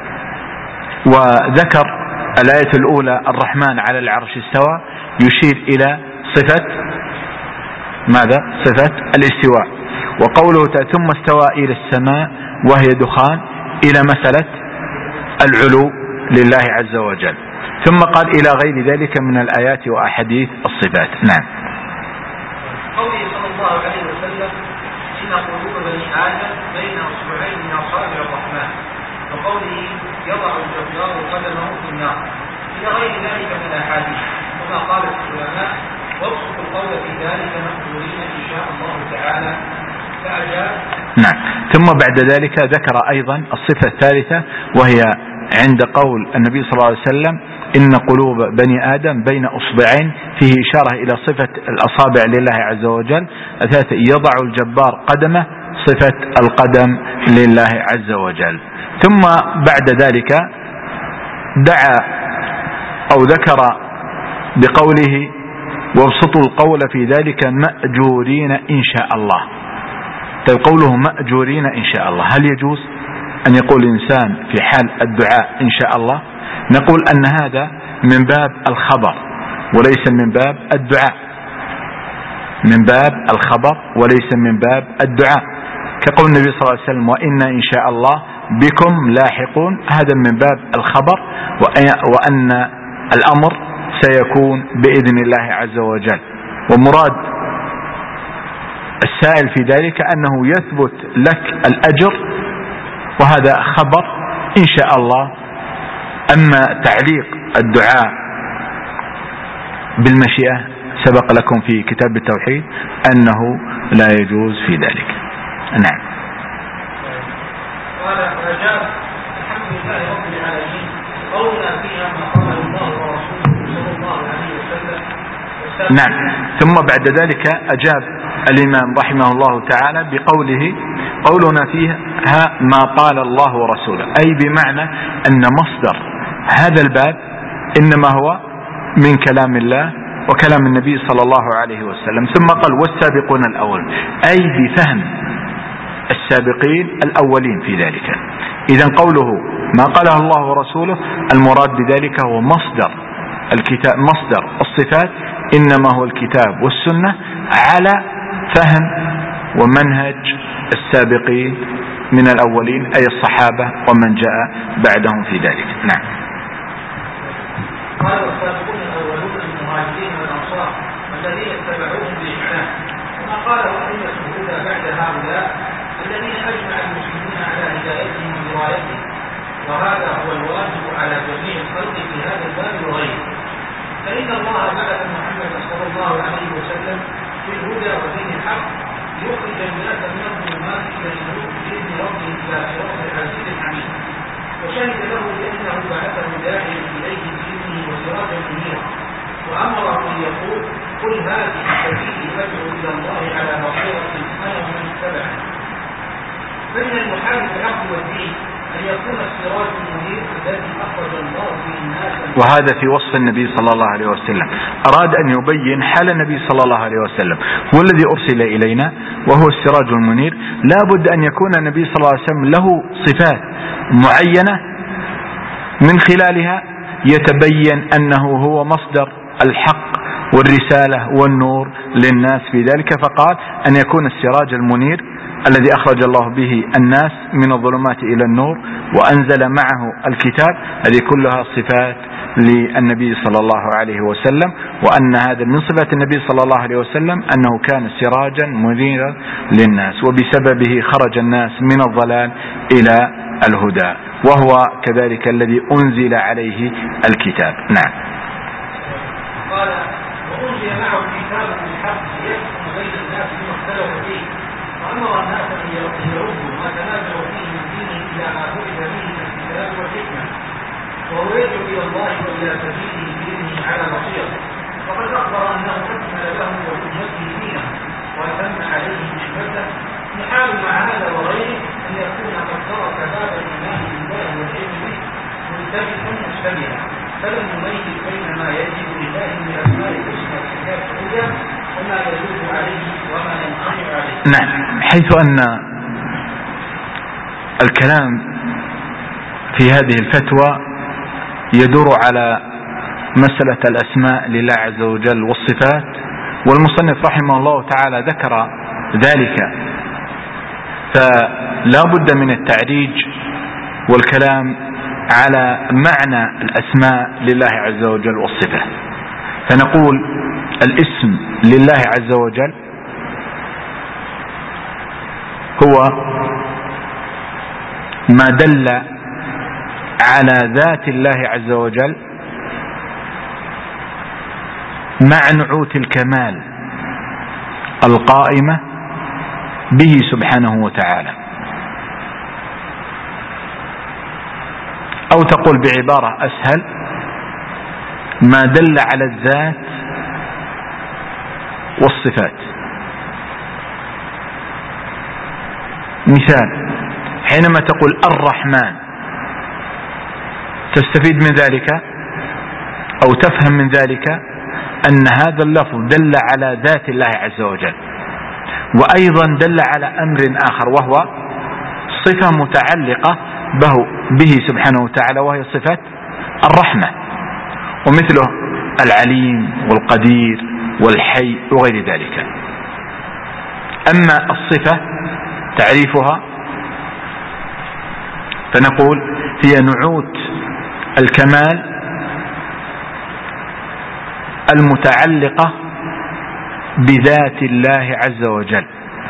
[SPEAKER 1] وذكر الآية الأولى الرحمن على العرش استوى، يشير إلى صفة ماذا؟ صفة الاستواء. وقوله ثم استوى إلى السماء وهي دخان إلى مسألة العلو لله عز وجل. ثم قال إلى غير ذلك من الآيات وأحاديث الصفات. نعم.
[SPEAKER 2] قوله صلى الله عليه وسلم: إن قلوب بني آدم بين أصبعين من أصابع الرحمن، وقوله يضع الجبار قدمه في النار، إلى غير ذلك من الأحاديث. وما قال العلماء: وابسط القول في ذلك مقبولين إن شاء الله تعالى، فأجاب.
[SPEAKER 1] نعم. ثم بعد ذلك ذكر أيضا الصفة الثالثة، وهي عند قول النبي صلى الله عليه وسلم: إن قلوب بني آدم بين أصبعين، فيه إشارة إلى صفة الأصابع لله عز وجل. الثالثة يضع الجبار قدمه، صفة القدم لله عز وجل. ثم بعد ذلك دعا أو ذكر بقوله: وابسطوا القول في ذلك مأجورين إن شاء الله. طيب، قوله مأجورين إن شاء الله، هل يجوز أن يقول الإنسان في حال الدعاء إن شاء الله؟ نقول أن هذا من باب الخبر وليس من باب الدعاء، من باب الخبر وليس من باب الدعاء، كقول النبي صلى الله عليه وسلم: وإنا إن شاء الله بكم لاحقون. هذا من باب الخبر، وأن الأمر سيكون بإذن الله عز وجل. ومراد السائل في ذلك أنه يثبت لك الأجر، وهذا خبر إن شاء الله. أما تعليق الدعاء بالمشيئة سبق لكم في كتاب التوحيد أنه لا يجوز في ذلك. نعم.
[SPEAKER 2] قال: فأجاب: الحمد لله رب العالمين، قولنا فيها ما قال الله ورسوله صلى الله عليه وسلم.
[SPEAKER 1] نعم. ثم بعد ذلك أجاب الإمام رحمه الله تعالى بقوله: قولنا فيها ما قال الله ورسوله، أي بمعنى أن مصدر هذا الباب إنما هو من كلام الله وكلام النبي صلى الله عليه وسلم. ثم قال: والسابقون الأول، أي بفهم السابقين الأولين في ذلك. إذن قوله ما قاله الله ورسوله، المراد بذلك هو مصدر الكتاب، مصدر الصفات إنما هو الكتاب والسنة على فهم ومنهج السابقين من الأولين، أي الصحابة ومن جاء بعدهم في ذلك. نعم.
[SPEAKER 2] قال: والسابقون الأولون المهاجرين والأنصار الذين اتبعوهم بإحسان. وما قاله أئمة الهدى بعد هؤلاء الذين أجمع المسلمين على هدايتهم ودرايتهم، وهذا هو الواجب على جميع الخلق في هذا الباب وغيره. فإن الله بعث محمدا صلى الله عليه وسلم في الهدى ودين الحق ليخرج الناس من الظلمات إلى النور بإذن ربهم إلى صراط العزيز الحميد. وشهد له بأنه بعثه داعيا إليه بإذنه وسراجا منيرا، وأمره أن يقول: قل هذه سبيلي أدعو إلى الله على بصيرة أنا ومن اتبعني. فإن المحال في العقل والدين أن يكون السراج المنير
[SPEAKER 1] وهذا في وصف النبي صلى الله عليه وسلم. أراد أن يبين حال النبي صلى الله عليه وسلم، هو الذي أرسل إلينا وهو السراج المنير. لا بد أن يكون النبي صلى الله عليه وسلم له صفات معينة من خلالها يتبين أنه هو مصدر الحق والرسالة والنور للناس في ذلك. فقال أن يكون السراج المنير الذي أخرج الله به الناس من الظلمات إلى النور وأنزل معه الكتاب. هذه كلها صفات للنبي صلى الله عليه وسلم، وأن هذا من صفات النبي صلى الله عليه وسلم أنه كان سراجا منيرا للناس، وبسببه خرج الناس من الضلال إلى الهدى، وهو كذلك الذي أنزل عليه الكتاب. نعم.
[SPEAKER 2] قال وأنزل معه الكتاب بالحق ليحكم بين الناس بما اختلفوا فيه، وأمر الناس أن يردوا ما تنازعوا فيه من دينه إلى ما فرض به من الكتاب والحكمة، وهو يدعو إلى الله وإلى سبيله بإذنه على بصيرة. وقد أخبر أنه أكمل له ولأمته دينه وأتم عليه نعمته، محال مع هذا وغيره أن يكون قد ترك باب الإيمان بالله والعلم به ملتبسا مشتبها، فلم يميز بين ما يجب لله من أسماء الحسنى والصفات العليا وما يجوز عليه وما ينقطع عليه.
[SPEAKER 1] نعم، حيث أن الكلام في هذه الفتوى يدور على مسألة الأسماء لله عز وجل والصفات، والمصنف رحمه الله تعالى ذكر ذلك، فلا بد من التعريج والكلام على معنى الأسماء لله عز وجل والصفة. فنقول الاسم لله عز وجل هو ما دل على ذات الله عز وجل مع نعوت الكمال القائمة به سبحانه وتعالى، أو تقول بعبارة أسهل ما دل على الذات والصفات. مثال، حينما تقول الرحمن تستفيد من ذلك أو تفهم من ذلك أن هذا اللفظ دل على ذات الله عز وجل، وأيضا دل على أمر آخر وهو صفة متعلقة به سبحانه وتعالى، وهي صفة الرحمة، ومثله العليم والقدير والحي وغير ذلك. أما الصفة تعريفها فنقول هي نعوت الكمال المتعلقة بذات الله عز وجل،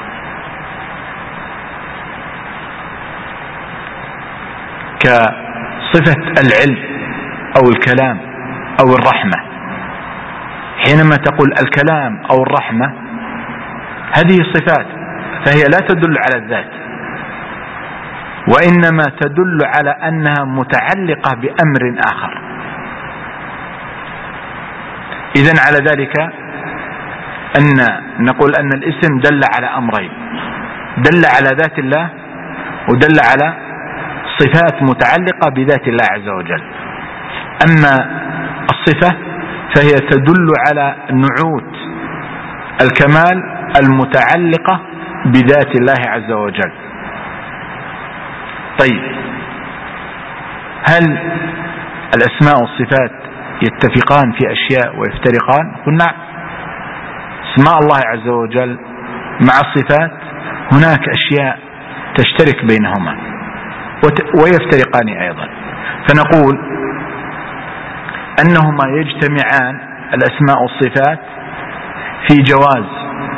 [SPEAKER 1] كصفة العلم أو الكلام أو الرحمة. حينما تقول الكلام أو الرحمة هذه صفات، فهي لا تدل على الذات، وإنما تدل على أنها متعلقة بأمر آخر. إذن على ذلك أن نقول أن الاسم دل على أمرين، دل على ذات الله ودل على صفات متعلقة بذات الله عز وجل. أما الصفة فهي تدل على نعوت الكمال المتعلقة بذات الله عز وجل. طيب، هل الأسماء والصفات يتفقان في أشياء ويفترقان؟ قلنا نعم، اسماء الله عز وجل مع الصفات هناك أشياء تشترك بينهما ويفترقان أيضا. فنقول أنهما يجتمعان الأسماء والصفات في جواز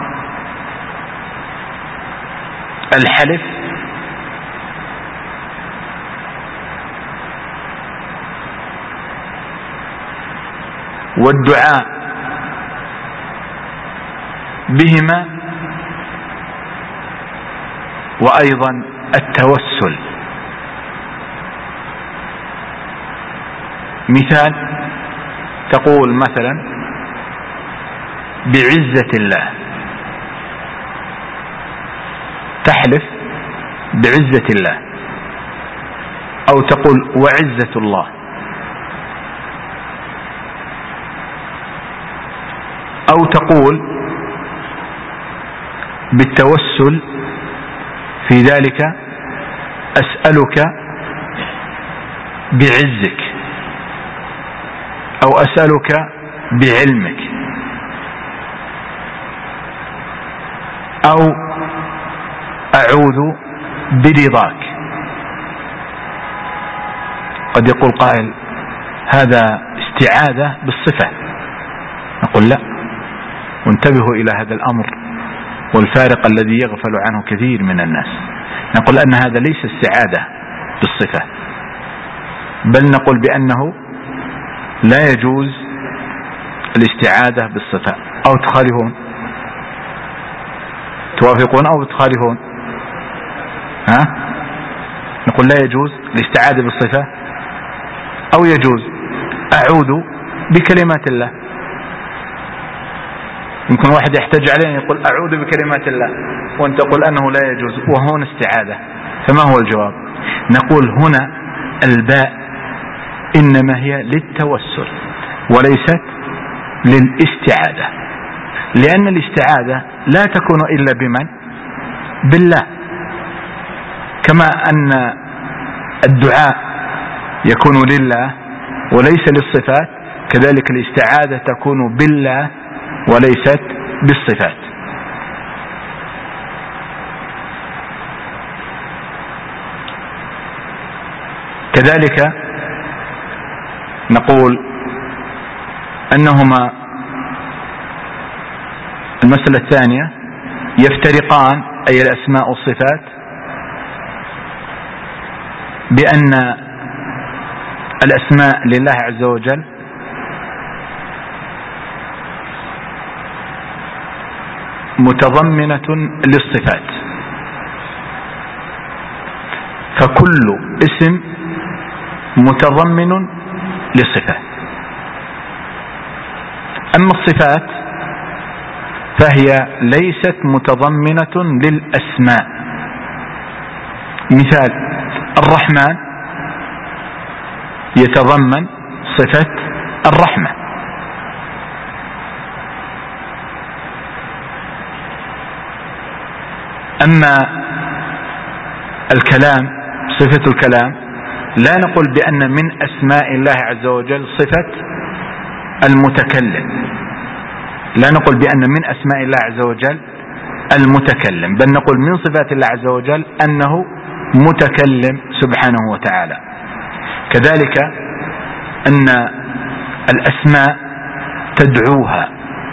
[SPEAKER 1] الحلف والدعاء بهما، وأيضا التوسل. مثال، تقول مثلا بعزة الله، تحلف بعزة الله، أو تقول وعزة الله، أو تقول بالتوسل في ذلك أسألك بعزك، أو أسألك بعلمك، أو أعوذ برضاك. قد يقول قائل هذا استعاذة بالصفة، نقول لا، وانتبهوا إلى هذا الأمر والفارق الذي يغفل عنه كثير من الناس. نقول أن هذا ليس استعاذة بالصفة، بل نقول بأنه لا يجوز الاستعاذة بالصفة. أو تخالفون؟ توافقون أو تخالفون؟ ها؟ نقول لا يجوز الاستعاذة بالصفة، أو يجوز أعوذ بكلمات الله. يمكن واحد يحتج علينا يقول أعوذ بكلمات الله، وأنت تقول أنه لا يجوز وهون استعاذة، فما هو الجواب؟ نقول هنا الباء إنما هي للتوسل وليست للاستعاذة، لأن الاستعاذة لا تكون إلا بمن؟ بالله. كما أن الدعاء يكون لله وليس للصفات، كذلك الاستعاذة تكون بالله وليست بالصفات. كذلك نقول أنهما المسألة الثانية يفترقان، أي الأسماء والصفات، بأن الأسماء لله عز وجل متضمنة للصفات، فكل اسم متضمن للصفات. أما الصفات فهي ليست متضمنة للأسماء. مثال الرحمن يتضمن صفة الرحمة، أما الكلام صفة الكلام لا نقول بأن من أسماء الله عز وجل صفة المتكلم، لا نقول بأن من أسماء الله عز وجل المتكلم، بل نقول من صفات الله عز وجل أنه متكلم سبحانه وتعالى. كذلك أن الأسماء تدعوها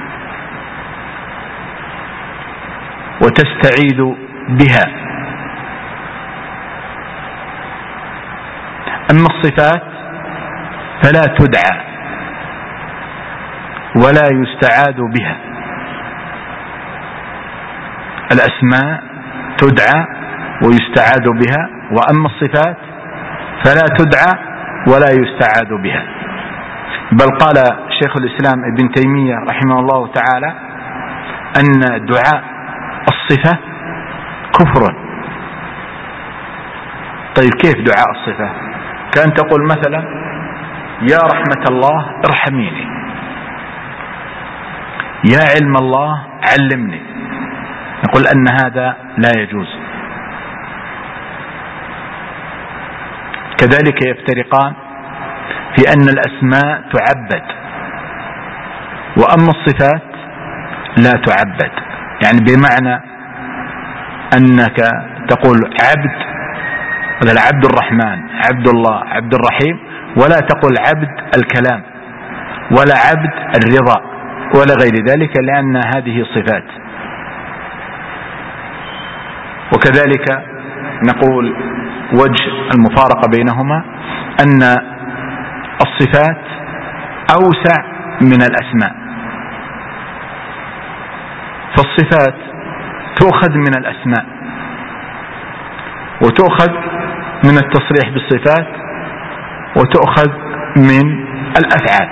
[SPEAKER 1] وتستعيذ بها، أما الصفات فلا تدعى ولا يستعاذ بها. الأسماء تدعى ويستعاذ بها، وأما الصفات فلا تدعى ولا يستعاذ بها. بل قال شيخ الإسلام ابن تيمية رحمه الله تعالى أن دعاء الصفة كفر. طيب كيف دعاء الصفة؟ كان تقول مثلا يا رحمة الله ارحميني، يا علم الله علمني، نقول أن هذا لا يجوز. كذلك يفترقان في أن الأسماء تعبد، وأما الصفات لا تعبد، يعني بمعنى أنك تقول عبد، ولا عبد الرحمن، عبد الله، عبد الرحيم، ولا تقول عبد الكلام ولا عبد الرضا ولا غير ذلك، لأن هذه صفات. وكذلك نقول وجه المفارقة بينهما أن الصفات أوسع من الأسماء، فالصفات تؤخذ من الأسماء وتؤخذ من التصريح بالصفات وتؤخذ من الأفعال.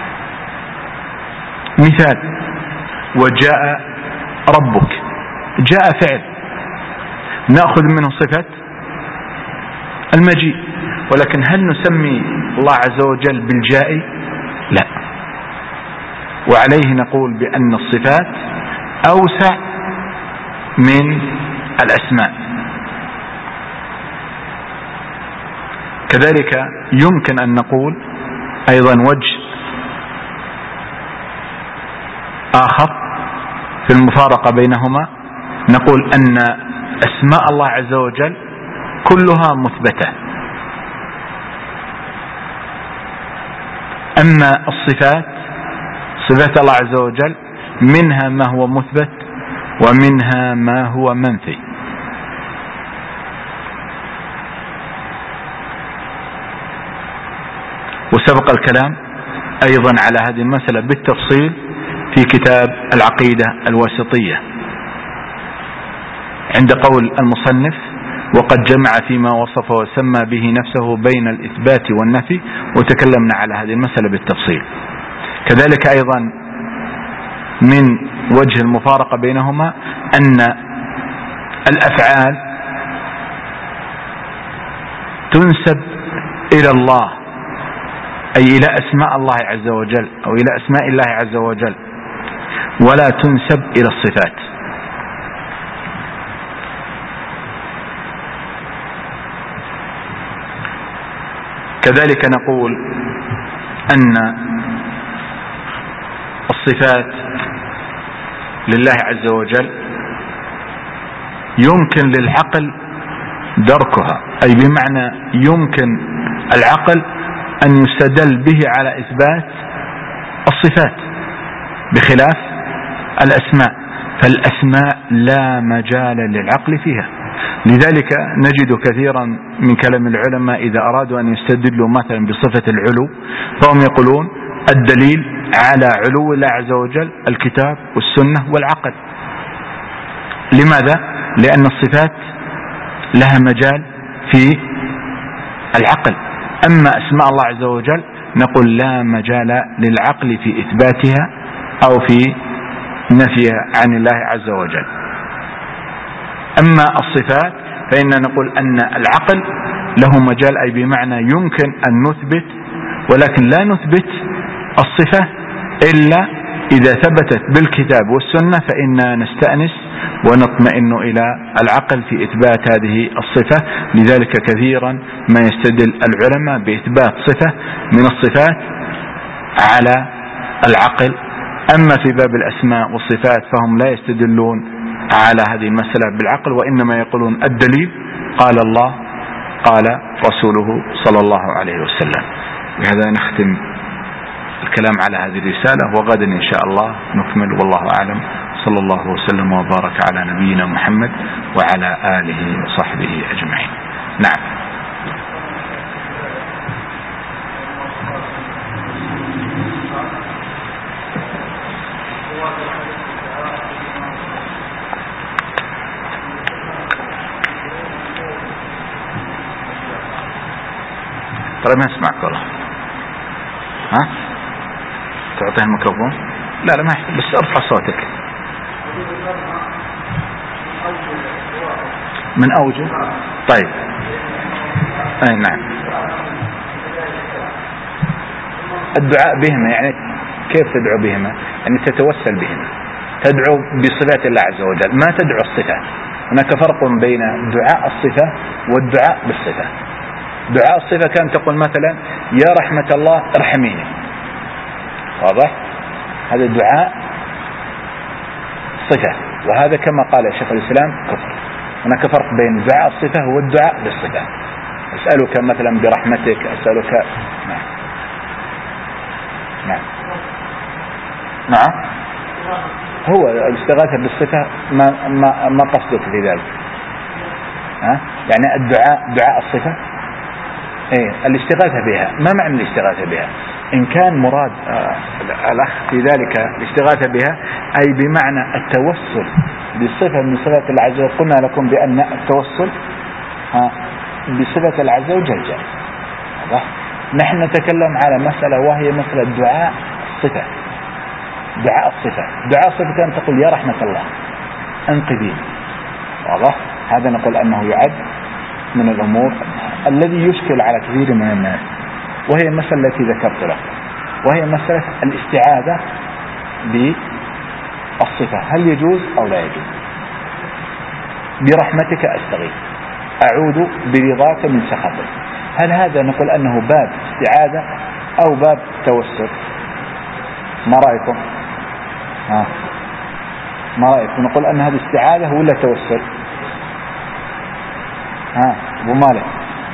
[SPEAKER 1] مثال وجاء ربك، جاء فعل نأخذ منه صفة المجيء، ولكن هل نسمي الله عز وجل بالجائي؟ لا. وعليه نقول بأن الصفات أوسع من الأسماء. كذلك يمكن أن نقول أيضا وجه آخر في المفارقة بينهما، نقول أن أسماء الله عز وجل كلها مثبتة، أما الصفات صفات الله عز وجل منها ما هو مثبت ومنها ما هو منفي. وسبق الكلام أيضا على هذه المسألة بالتفصيل في كتاب العقيدة الواسطية عند قول المصنف: وقد جمع فيما وصف وسمى به نفسه بين الإثبات والنفي، وتكلمنا على هذه المسألة بالتفصيل. كذلك أيضا من وجه المفارقة بينهما أن الأفعال تنسب إلى الله، أي إلى أسماء الله عز وجل أو إلى أسماء الله عز وجل، ولا تنسب إلى الصفات. كذلك نقول أن الصفات لله عز وجل يمكن للعقل دركها، أي بمعنى يمكن العقل أن يستدل به على إثبات الصفات بخلاف الأسماء، فالأسماء لا مجال للعقل فيها. لذلك نجد كثيرا من كلام العلماء إذا أرادوا أن يستدلوا مثلا بصفة العلو فهم يقولون الدليل على علو الله عز وجل الكتاب والسنة والعقل. لماذا؟ لأن الصفات لها مجال في العقل، أما أسماء الله عز وجل نقول لا مجال للعقل في إثباتها أو في نفيها عن الله عز وجل. أما الصفات فإننا نقول أن العقل له مجال، أي بمعنى يمكن أن نثبت، ولكن لا نثبت الصفة إلا إذا ثبتت بالكتاب والسنة، فإننا نستأنس ونطمئن إلى العقل في إثبات هذه الصفة. لذلك كثيرا ما يستدل العلماء بإثبات صفة من الصفات على العقل. أما في باب الأسماء والصفات فهم لا يستدلون على هذه المسألة بالعقل، وإنما يقولون الدليل قال الله قال رسوله صلى الله عليه وسلم. بهذا نختم الكلام على هذه الرسالة، وغدا إن شاء الله نكمل، والله أعلم. صلى الله وسلم وبارك على نبينا محمد وعلى آله وصحبه أجمعين. نعم. ترى ما اسمعك والله. ها؟ تعطيه الميكروفون؟ لا لا ما يحتاج، بس ارفع صوتك. من أوجه؟ طيب. أي نعم. الدعاء بهما يعني كيف تدعو بهما؟ يعني تتوسل بهما، تدعو بصفات الله عز وجل، ما تدعو الصفة. هناك فرق بين دعاء الصفة والدعاء بالصفة. دعاء الصفة كان تقول مثلا يا رحمة الله ارحميني، واضح؟ هذا دعاء صفة، وهذا كما قال شيخ الإسلام كفر. هناك فرق بين دعاء الصفة والدعاء بالصفة. أسألك مثلا برحمتك، أسألك. نعم نعم نعم. هو الاستغاثة بالصفة ما ما ما قصدك في ذلك؟ ها؟ يعني الدعاء دعاء الصفة ايه الاستغاثة بها. ما معنى الاستغاثة بها؟ إن كان مراد آه الأخ في ذلك الاستغاثة بها أي بمعنى التوسل بصفة من صفات الله عز وجل. قلنا لكم بأن التوسل ها بصفة الله عز وجل جاء. نحن نتكلم على مسألة وهي مسألة دعاء الصفة. دعاء الصفة دعاء الصفة كان تقول يا رحمة الله انقذيني، واضح؟ هذا نقول أنه يعد من الأمور الذي يشكل على كثير من الناس، وهي المسألة التي ذكرت لك، وهي مسألة الاستعاذة بالصفة، هل يجوز أو لا يجوز؟ برحمتك أستغيث، أعوذ برضاك من سخطك، هل هذا نقول أنه باب استعاذة أو باب توسل؟ ما رأيكم؟ ها ما رأيكم؟ نقول أن هذه استعاذة ولا توسل؟ ها أبو مالك؟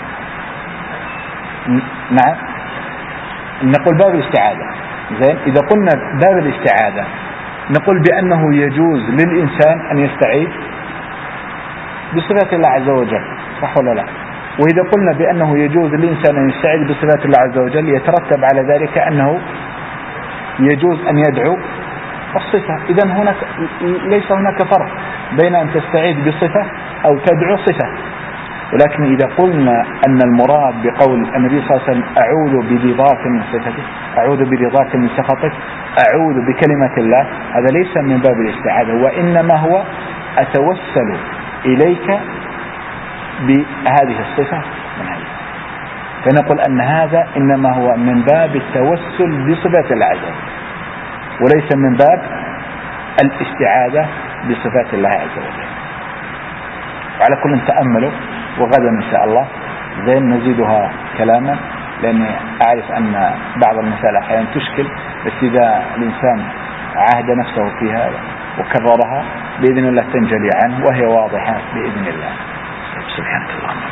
[SPEAKER 1] نعم نقول باب الاستعاذة. زين، إذا قلنا باب الاستعاذة نقول بأنه يجوز للإنسان أن يستعيذ بصفات الله عز وجل، صح ولا لا؟ وإذا قلنا بأنه يجوز للإنسان أن يستعيذ بصفات الله عز وجل يترتب على ذلك أنه يجوز أن يدعو الصفة. إذن هناك ليس هناك فرق بين أن تستعيذ بصفة أو تدعو صفة. ولكن إذا قلنا أن المراد بقول النبي صلى الله عليه وسلم أعوذ برضاك من صفتك، أعوذ برضاك من سخطك، أعوذ بكلمة الله، هذا ليس من باب الاستعاذة، وإنما هو أتوسل إليك بهذه الصفة من هذه. فنقول أن هذا إنما هو من باب التوسل بصفات الله عز وجل، وليس من باب الاستعاذة بصفات الله عز وجل. وعلى كل تأملوا، وغدا إن شاء الله زين نزيدها كلاما، لأني أعرف أن بعض المسائل أحيانا تشكل، بس إذا الإنسان عاهد نفسه فيها وكررها بإذن الله تنجلي عنه وهي واضحة بإذن الله. سبحانك اللهم.